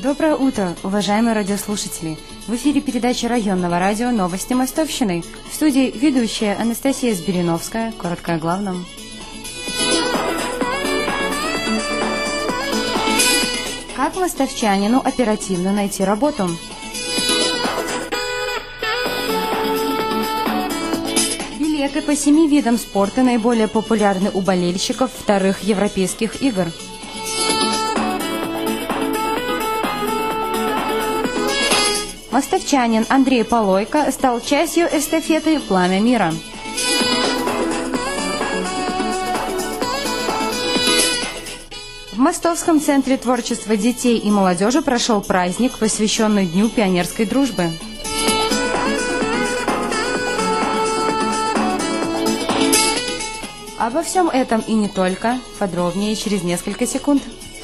Доброе утро, уважаемые радиослушатели! В эфире передача районного радио «Новости Мостовщины». В студии ведущая Анастасия Сбериновская. Коротко о главном. Как мостовчанину оперативно найти работу? Билеты по 7 видам спорта наиболее популярны у болельщиков вторых европейских игр. Мостовчанин Андрей Полойко стал частью эстафеты «Пламя мира». В Мостовском центре творчества детей и молодежи прошел праздник, посвященный Дню пионерской дружбы. Обо всем этом и не только. Подробнее через несколько секунд.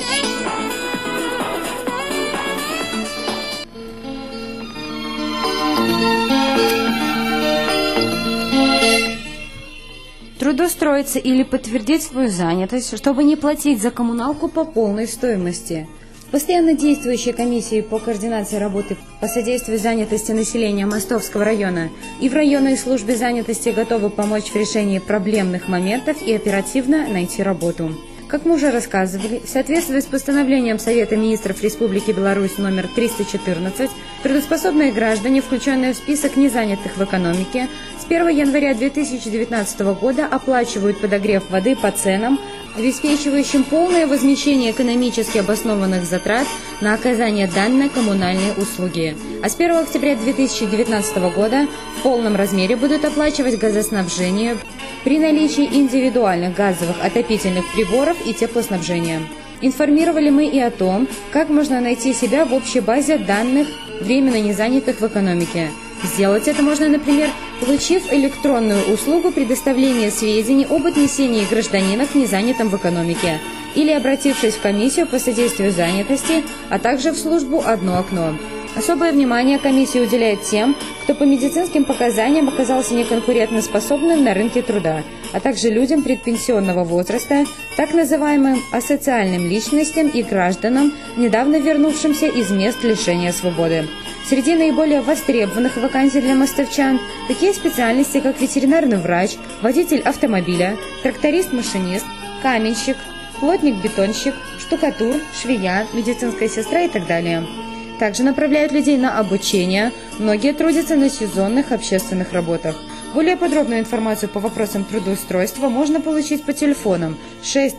Трудоустроиться или подтвердить свою занятость, чтобы не платить за коммуналку по полной стоимости. В постоянно действующей комиссии по координации работы по содействию занятости населения Мостовского района и в районной службе занятости готовы помочь в решении проблемных моментов и оперативно найти работу. Как мы уже рассказывали, в соответствии с постановлением Совета министров Республики Беларусь номер 314, трудоспособные граждане, включенные в список незанятых в экономике, с 1 января 2019 года оплачивают подогрев воды по ценам, обеспечивающим полное возмещение экономически обоснованных затрат на оказание данной коммунальной услуги. А с 1 октября 2019 года в полном размере будут оплачивать газоснабжение при наличии индивидуальных газовых отопительных приборов и теплоснабжения. Информировали мы и о том, как можно найти себя в общей базе данных временно незанятых в экономике. Сделать это можно, например, получив электронную услугу предоставления сведений об отнесении гражданина к незанятым в экономике или обратившись в комиссию по содействию занятости, а также в службу «Одно окно». Особое внимание комиссия уделяет тем, кто по медицинским показаниям оказался неконкурентоспособным на рынке труда, а также людям предпенсионного возраста, так называемым асоциальным личностям и гражданам, недавно вернувшимся из мест лишения свободы. Среди наиболее востребованных вакансий для мостовчан такие специальности, как ветеринарный врач, водитель автомобиля, тракторист-машинист, каменщик, плотник-бетонщик, штукатур, швея, медицинская сестра и так далее. Также направляют людей на обучение, многие трудятся на сезонных общественных работах. Более подробную информацию по вопросам трудоустройства можно получить по телефонам 6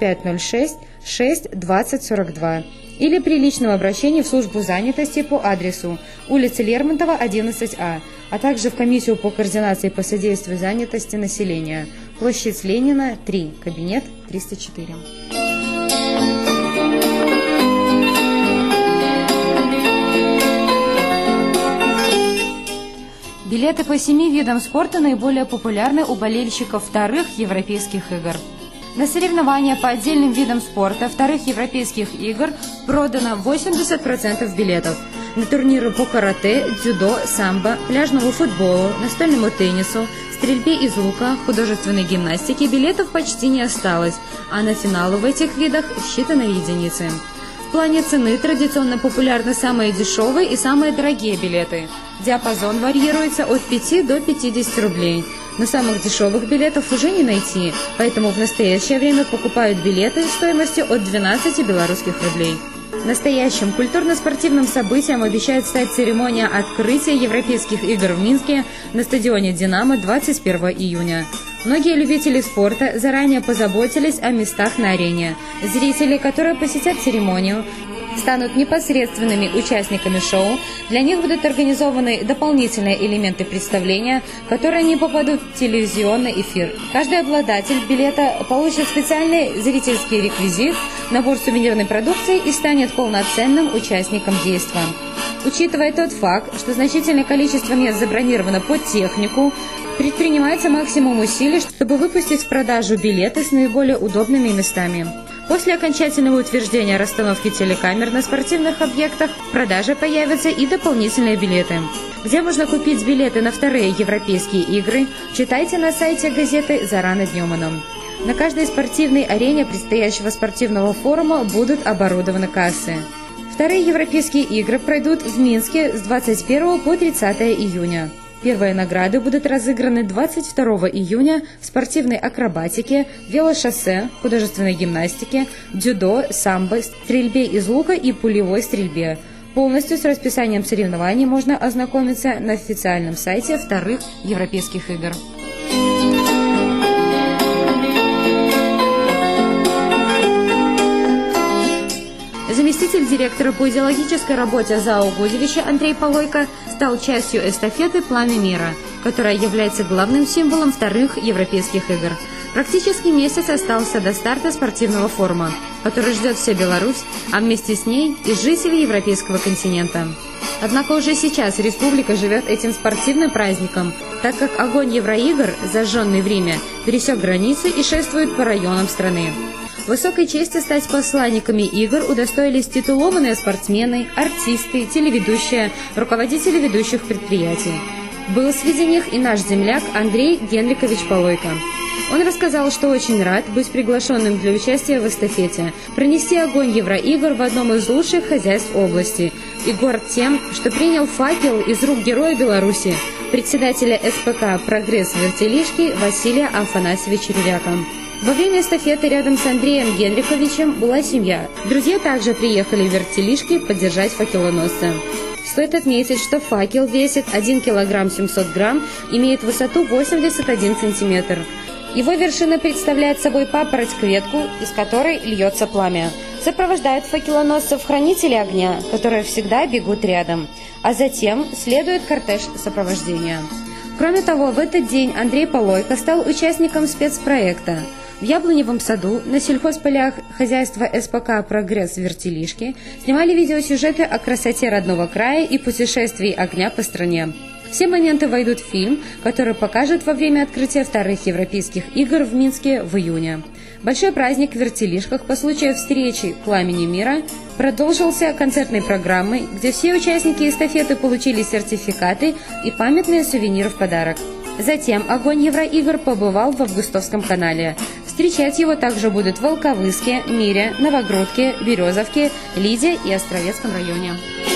4506 6 20 42 или при личном обращении в службу занятости по адресу улица Лермонтова, 11А, а также в комиссию по координации по содействию занятости населения, площадь Ленина, 3, кабинет 304. Билеты по 7 видам спорта наиболее популярны у болельщиков вторых европейских игр. На соревнования по отдельным видам спорта вторых европейских игр продано 80% билетов. На турниры по карате, дзюдо, самбо, пляжному футболу, настольному теннису, стрельбе из лука, художественной гимнастике билетов почти не осталось, а на финалы в этих видах считанные единицы. В плане цены традиционно популярны самые дешевые и самые дорогие билеты. Диапазон варьируется от 5 до 50 рублей. Но самых дешевых билетов уже не найти, поэтому в настоящее время покупают билеты стоимостью от 12 белорусских рублей. Настоящим культурно-спортивным событием обещает стать церемония открытия Европейских игр в Минске на стадионе «Динамо» 21 июня. Многие любители спорта заранее позаботились о местах на арене. Зрители, которые посетят церемонию, станут непосредственными участниками шоу. Для них будут организованы дополнительные элементы представления, которые не попадут в телевизионный эфир. Каждый обладатель билета получит специальный зрительский реквизит, набор сувенирной продукции и станет полноценным участником действа. Учитывая тот факт, что значительное количество мест забронировано под технику, предпринимается максимум усилий, чтобы выпустить в продажу билеты с наиболее удобными местами. После окончательного утверждения расстановки телекамер на спортивных объектах в продаже появятся и дополнительные билеты. Где можно купить билеты на вторые европейские игры, читайте на сайте газеты «Зарано Днеманом». На каждой спортивной арене предстоящего спортивного форума будут оборудованы кассы. Вторые европейские игры пройдут в Минске с 21 по 30 июня. Первые награды будут разыграны 22 июня в спортивной акробатике, велошоссе, художественной гимнастике, дзюдо, самбо, стрельбе из лука и пулевой стрельбе. Полностью с расписанием соревнований можно ознакомиться на официальном сайте вторых европейских игр. Заместитель директора по идеологической работе ЗАО «Гудевича» Андрей Полойко стал частью эстафеты «Пламя мира», которая является главным символом вторых европейских игр. Практически месяц остался до старта спортивного форума, который ждет вся Беларусь, а вместе с ней и жители европейского континента. Однако уже сейчас республика живет этим спортивным праздником, так как огонь Евроигр, зажженный в Риме, пересек границы и шествует по районам страны. Высокой чести стать посланниками игр удостоились титулованные спортсмены, артисты, телеведущие, руководители ведущих предприятий. Был среди них и наш земляк Андрей Генрикович Полойко. Он рассказал, что очень рад быть приглашенным для участия в эстафете, пронести огонь Евроигр в одном из лучших хозяйств области, и горд тем, что принял факел из рук героя Беларуси, председателя СПК «Прогресс» Вертелишки Василия Афанасьевича Ревяка. Во время эстафеты рядом с Андреем Генриковичем была семья. Друзья также приехали в Вертелишки поддержать факелоносца. Стоит отметить, что факел весит 1 кг 700 грамм, имеет высоту 81 сантиметр. Его вершина представляет собой папороть-кветку, из которой льется пламя. Сопровождают факелоносцев хранители огня, которые всегда бегут рядом, а затем следует кортеж сопровождения. Кроме того, в этот день Андрей Полойко стал участником спецпроекта. В Яблоневом саду на сельхозполях хозяйства СПК «Прогресс» Вертелишки снимали видеосюжеты о красоте родного края и путешествии огня по стране. Все моменты войдут в фильм, который покажут во время открытия вторых европейских игр в Минске в июне. Большой праздник в Вертелишках по случаю встречи «Пламени мира» продолжился концертной программой, где все участники эстафеты получили сертификаты и памятные сувениры в подарок. Затем огонь Евроигр побывал в Августовском канале. Встречать его также будут в Волковыске, Мире, Новогрудке, Березовке, Лиде и Островецком районе.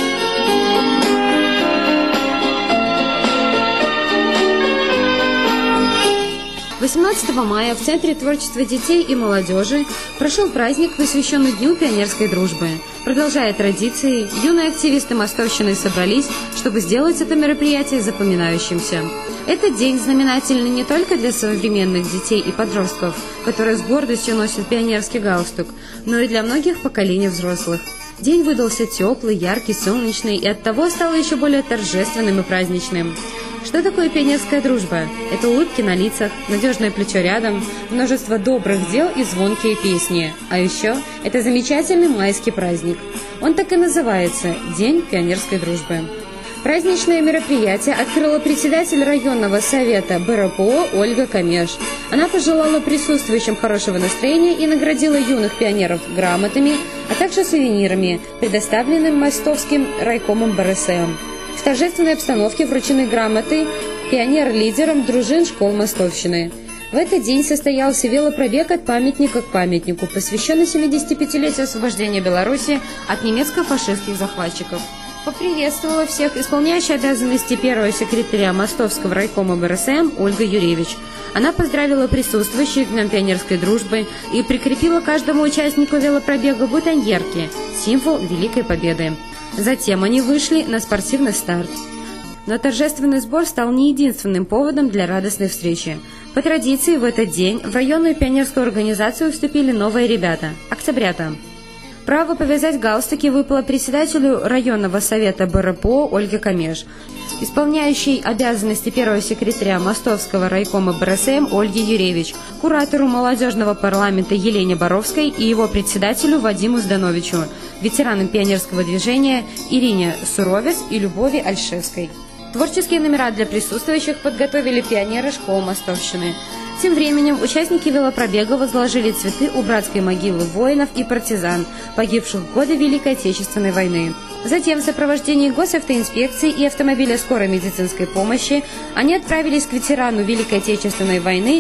18 мая в Центре творчества детей и молодежи прошел праздник, посвященный Дню пионерской дружбы. Продолжая традиции, юные активисты Мостовщины собрались, чтобы сделать это мероприятие запоминающимся. Этот день знаменательный не только для современных детей и подростков, которые с гордостью носят пионерский галстук, но и для многих поколений взрослых. День выдался теплый, яркий, солнечный и оттого стал еще более торжественным и праздничным. Что такое пионерская дружба? Это улыбки на лицах, надежное плечо рядом, множество добрых дел и звонкие песни. А еще это замечательный майский праздник. Он так и называется – День пионерской дружбы. Праздничное мероприятие открыла председатель районного совета БРПО Ольга Камеш. Она пожелала присутствующим хорошего настроения и наградила юных пионеров грамотами, а также сувенирами, предоставленными Мостовским райкомом БРСМ. В торжественной обстановке вручены грамоты пионер-лидерам дружин школ Мостовщины. В этот день состоялся велопробег от памятника к памятнику, посвященный 75-летию освобождения Беларуси от немецко-фашистских захватчиков. Поприветствовала всех исполняющая обязанности первого секретаря Мостовского райкома БРСМ Ольга Юревич. Она поздравила присутствующих с Днем пионерской дружбы и прикрепила каждому участнику велопробега бутоньерки – символ Великой Победы. Затем они вышли на спортивный старт. Но торжественный сбор стал не единственным поводом для радостной встречи. По традиции в этот день в районную пионерскую организацию вступили новые ребята – октябрята. Право повязать галстуки выпало председателю районного совета БРПО Ольге Камеш, исполняющей обязанности первого секретаря Мостовского райкома БРСМ Ольге Юревич, куратору молодежного парламента Елене Боровской и его председателю Вадиму Здановичу, ветеранам пионерского движения Ирине Суровец и Любови Альшевской. Творческие номера для присутствующих подготовили пионеры школ Мостовщины. Тем временем участники велопробега возложили цветы у братской могилы воинов и партизан, погибших в годы Великой Отечественной войны. Затем в сопровождении госавтоинспекции и автомобиля скорой медицинской помощи они отправились к ветерану Великой Отечественной войны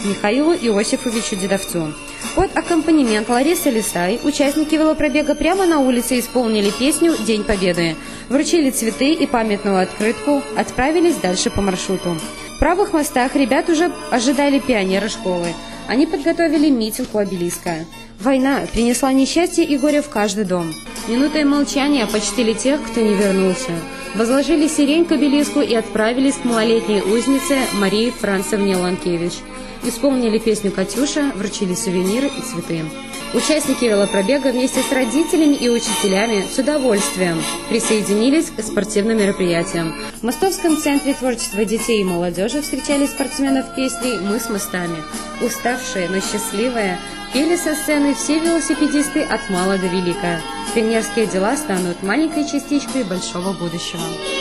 Михаилу Иосифовичу Дедовцу. Под аккомпанемент Ларисы Лисай участники велопробега прямо на улице исполнили песню «День Победы», вручили цветы и памятную открытку, отправились дальше по маршруту. В правых мостах ребят уже ожидали пионеры школы. Они подготовили митинг у обелиска. Война принесла несчастье и горе в каждый дом. Минутой молчания почтили тех, кто не вернулся. Возложили сирень к обелиску и отправились к малолетней узнице Марии Францевне Ланкевич. Исполнили песню «Катюша», вручили сувениры и цветы. Участники велопробега вместе с родителями и учителями с удовольствием присоединились к спортивным мероприятиям. В Мостовском центре творчества детей и молодежи встречали спортсменов песней «Мы с мостами». Уставшие, но счастливые, пели со сцены все велосипедисты от мала до велика. Пионерские дела станут маленькой частичкой большого будущего.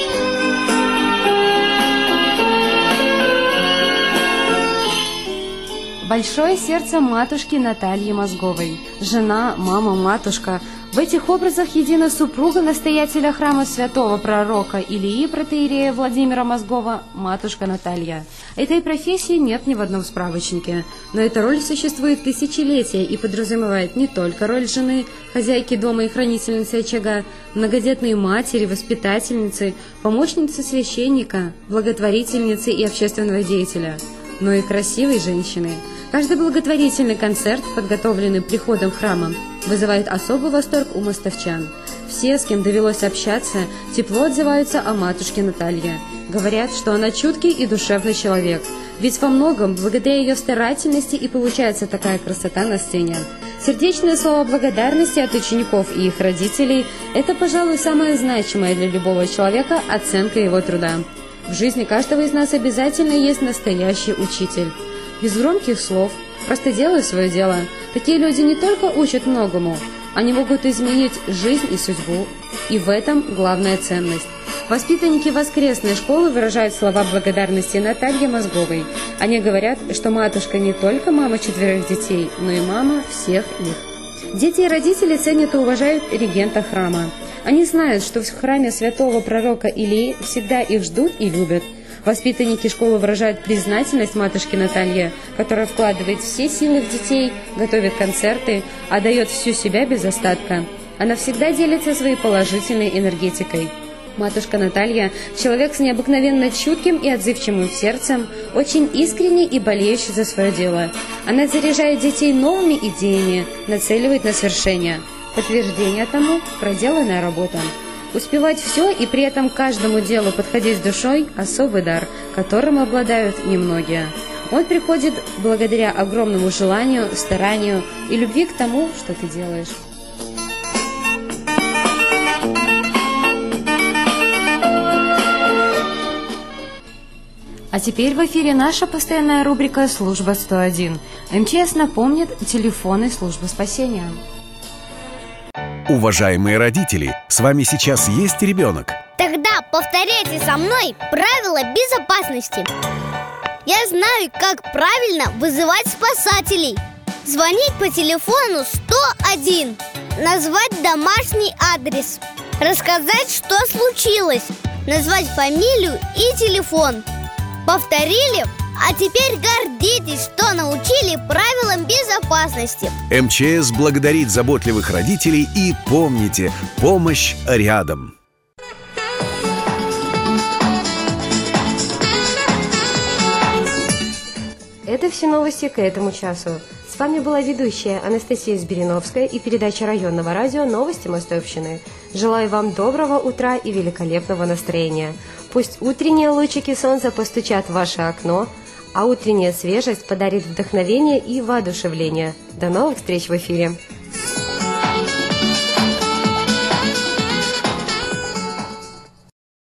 Большое сердце матушки Натальи Мозговой. Жена, мама, матушка. В этих образах едина супруга настоятеля храма святого пророка Илии протоиерея Владимира Мозгова, матушка Наталья. Этой профессии нет ни в одном справочнике, но эта роль существует тысячелетия и подразумевает не только роль жены, хозяйки дома и хранительницы очага, многодетной матери, воспитательницы, помощницы священника, благотворительницы и общественного деятеля, но и красивой женщины. Каждый благотворительный концерт, подготовленный приходом в храм, вызывает особый восторг у мостовчан. Все, с кем довелось общаться, тепло отзываются о матушке Наталье. Говорят, что она чуткий и душевный человек, ведь во многом благодаря ее старательности и получается такая красота на сцене. Сердечные слова благодарности от учеников и их родителей – это, пожалуй, самое значимое для любого человека оценка его труда. В жизни каждого из нас обязательно есть настоящий учитель. Без громких слов, просто делай свое дело. Такие люди не только учат многому, они могут изменить жизнь и судьбу. И в этом главная ценность. Воспитанники воскресной школы выражают слова благодарности Наталье Мозговой. Они говорят, что матушка не только мама 4 детей, но и мама всех их. Дети и родители ценят и уважают регента храма. Они знают, что в храме святого пророка Илии всегда их ждут и любят. Воспитанники школы выражают признательность матушке Наталье, которая вкладывает все силы в детей, готовит концерты, отдает всю себя без остатка. Она всегда делится своей положительной энергетикой. Матушка Наталья – человек с необыкновенно чутким и отзывчивым сердцем, очень искренний и болеющий за свое дело. Она заряжает детей новыми идеями, нацеливает на свершение. Подтверждение тому – проделанная работа. Успевать все и при этом каждому делу подходить с душой – особый дар, которым обладают немногие. Он приходит благодаря огромному желанию, старанию и любви к тому, что ты делаешь. А теперь в эфире наша постоянная рубрика «Служба 101». МЧС напомнит телефоны службы спасения. Уважаемые родители, с вами сейчас есть ребенок? Тогда повторяйте со мной правила безопасности. Я знаю, как правильно вызывать спасателей. Звонить по телефону 101, назвать домашний адрес, рассказать, что случилось, назвать фамилию и телефон. Повторили? А теперь гордитесь, что научили правилам безопасности. МЧС благодарит заботливых родителей и помните, помощь рядом. Это все новости к этому часу. С вами была ведущая Анастасия Збириновская и передача районного радио «Новости Мостовщины». Желаю вам доброго утра и великолепного настроения. Пусть утренние лучики солнца постучат в ваше окно, а утренняя свежесть подарит вдохновение и воодушевление. До новых встреч в эфире!